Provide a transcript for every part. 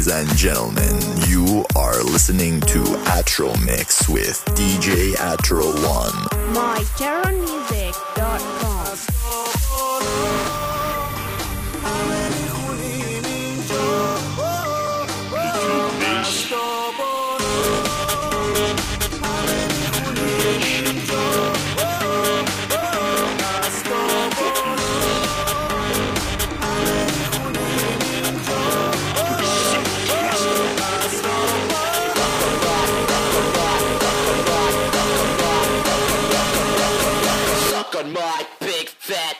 Ladies and gentlemen, you are listening to Atro Mix with DJ Atro 1. MyTerraMusic.com. On my big fat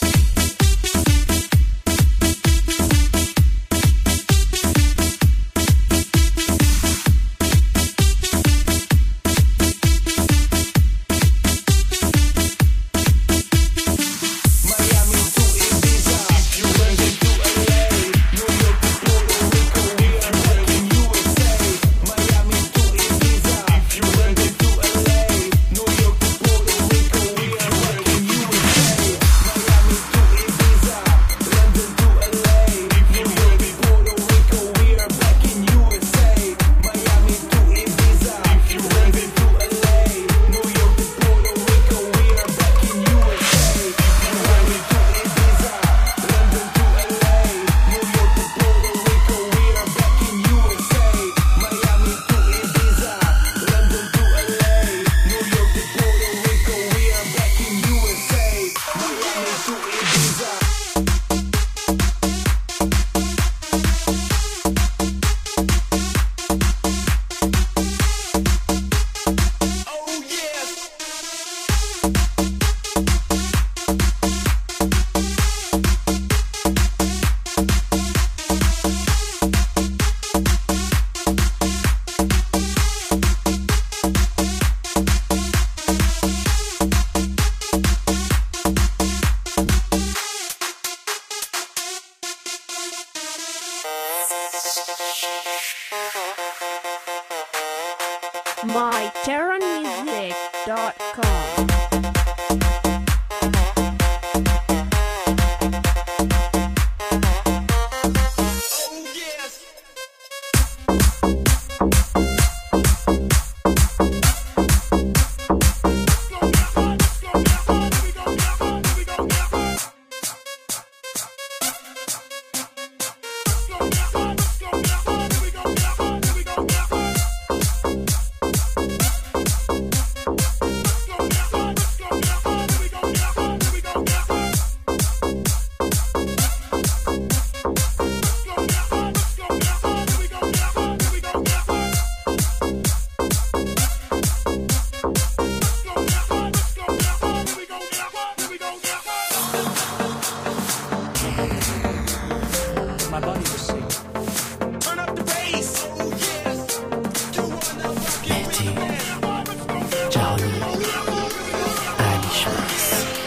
MyTerraMusic.com. My body was sick. turn up the bass. Oh yes. You wanna fucking جهانی علی شمس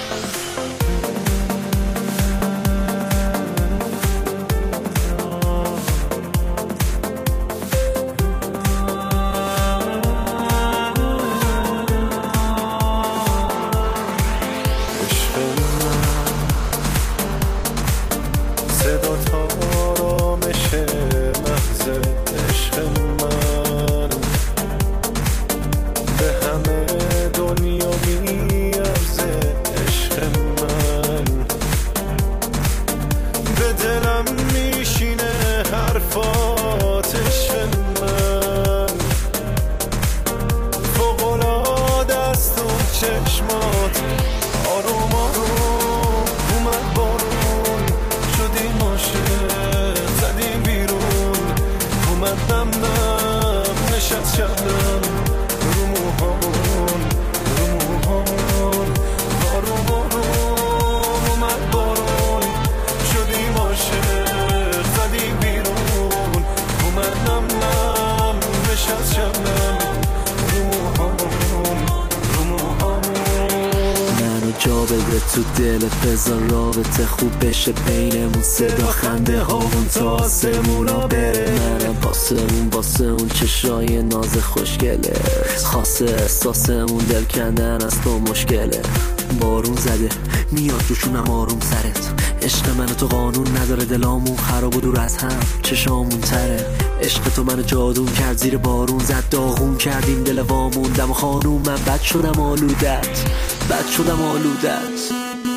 صدا تا آرامش محض عشق من به همه دنیا میارزه عشق من به دلم میشینه حرفات عشق من فوق‌العاده است اون چشمات آروم آروم اومد بارون شدیم عاشق زدیم بیرون اومد نم نشست شبنم رو موهامون آروم آروم اومد بارون شدیم عاشق زدیم بیرون اومد نم نشست شبنم رو موهامون منو جا بده تو دلت بذار رابطه خوب بشه بینمون صدا خنده هامون تا آسمونا بره منم واسه اون چشای ناز خوشگله خاصه احساسمون دل کندن از تو مشکله بارون زده میاد روشونم آروم سرت. عشق من تو قانون نداره، دلامون خراب و دور از هم چشامون تره. عشق تو منو جادون کرد، زیر بارون زد داغون کردیم دل وامون. دم خانوم من بد شدم آلودت، بد شدم آلودت.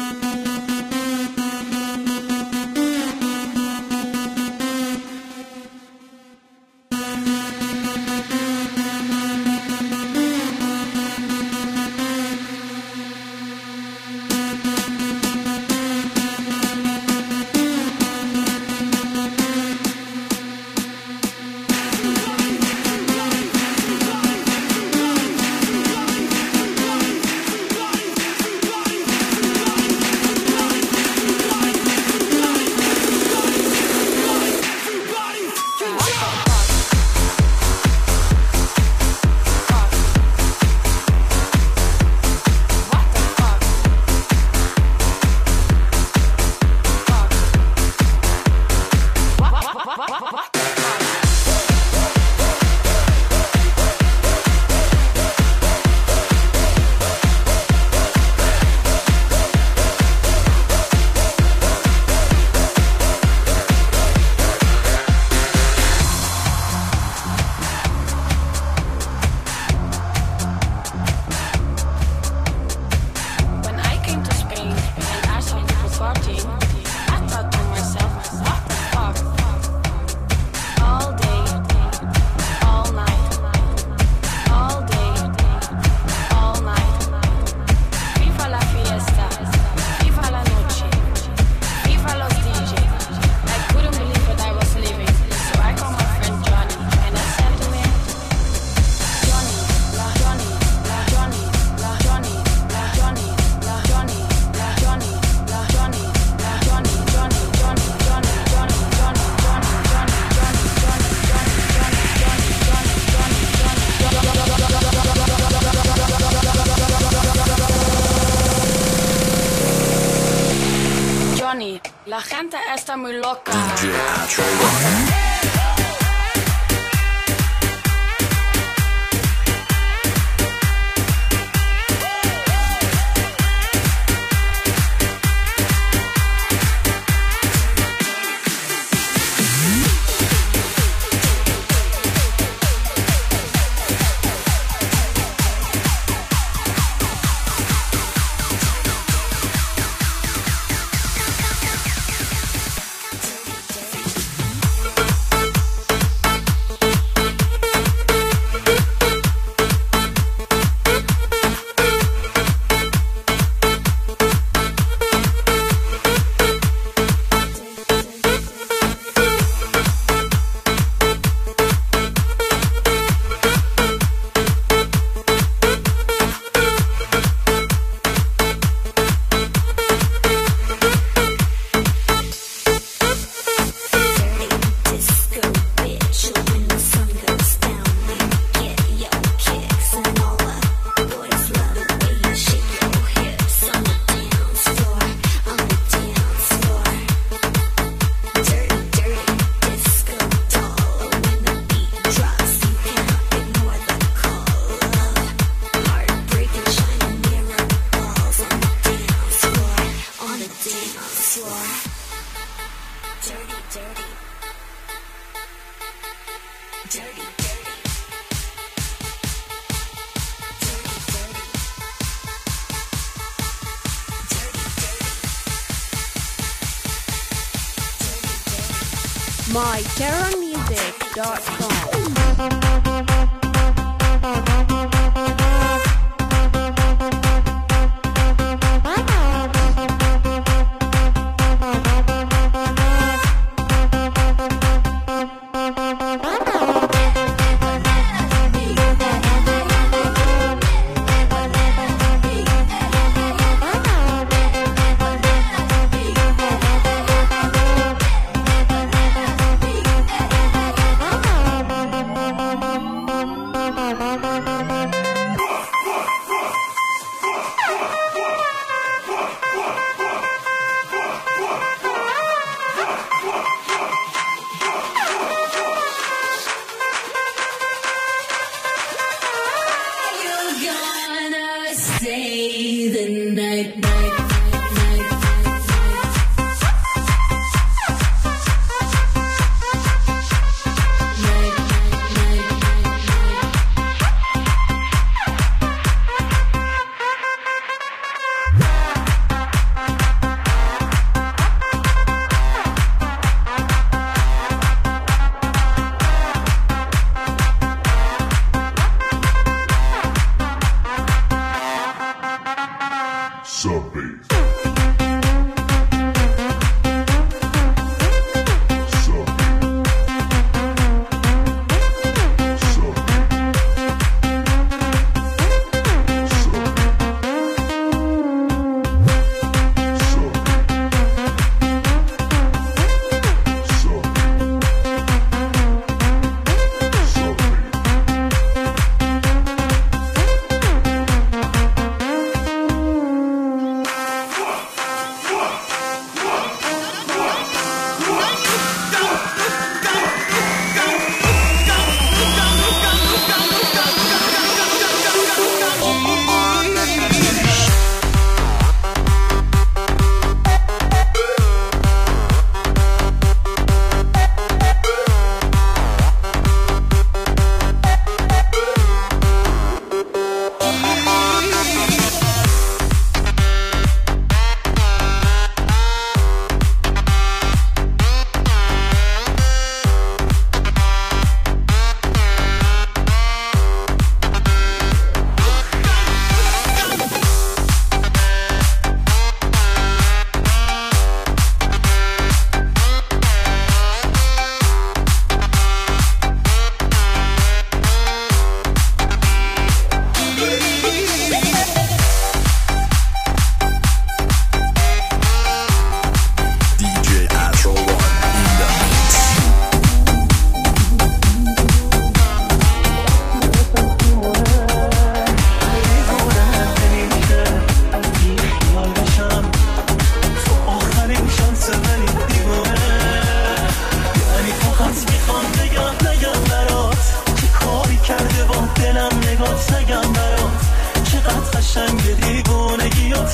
La gente está muy loca. DJ Atro One. myterrormusic.com.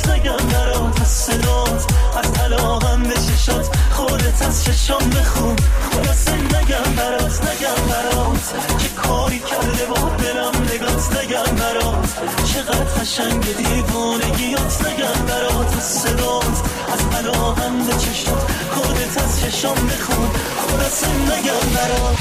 برات نگم برات از صدات از طلاقم به چشات خودت از چشام بخون خلاصه نگم برات که کاری کرده با دلم نگات نگم برات چقدر قشنگ دیوانگیات نگم برات از صدات از طلاقم به چشات خودت از چشام بخون خلاصه نگم برات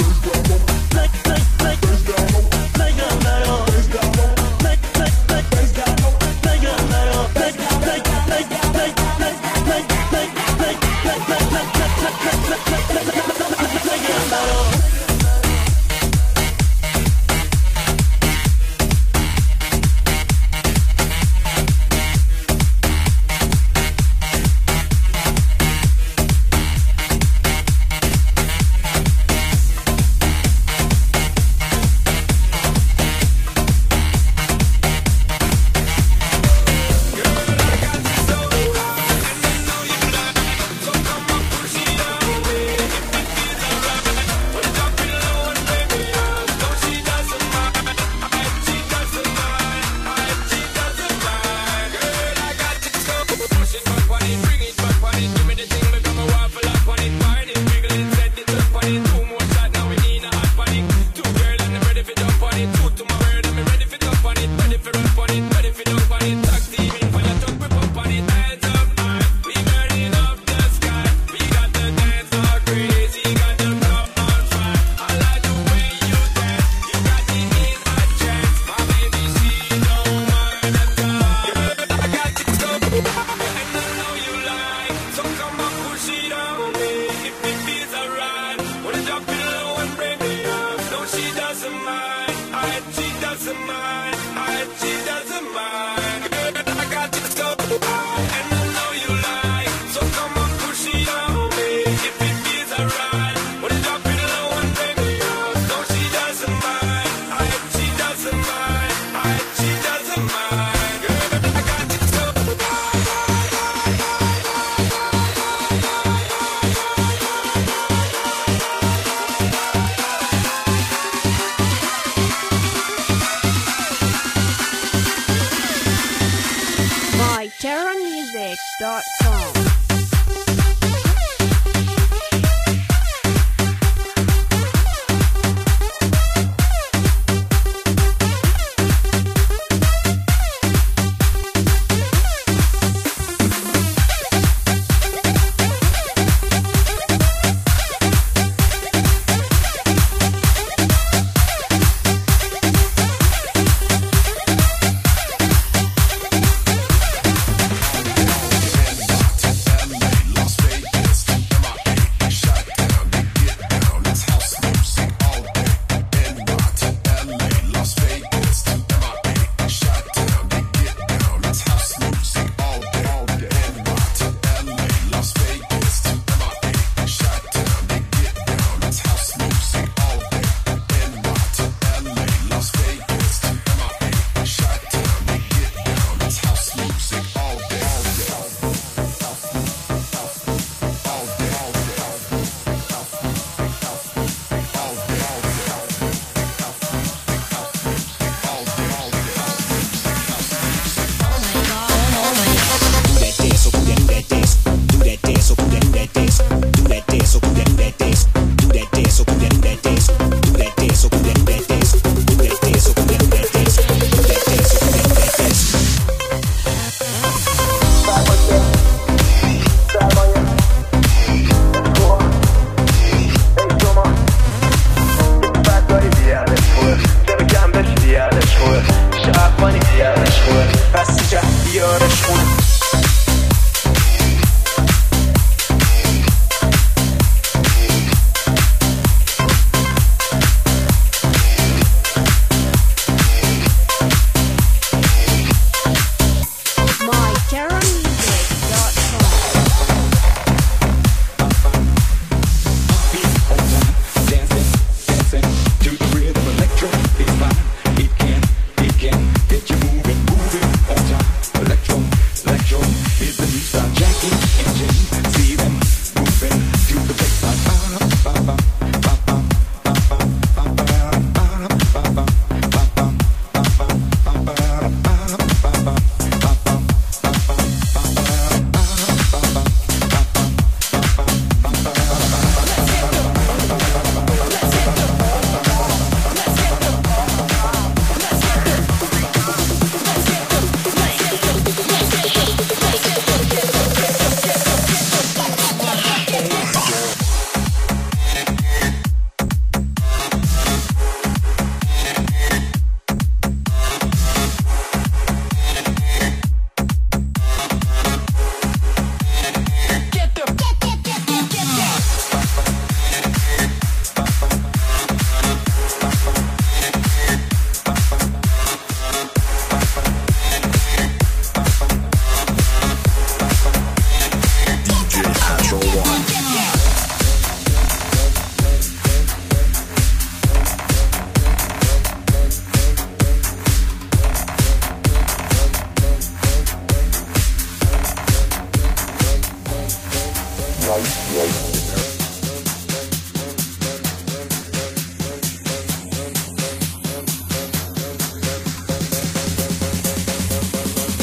Astro One.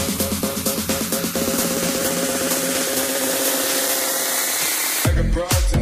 Like a project.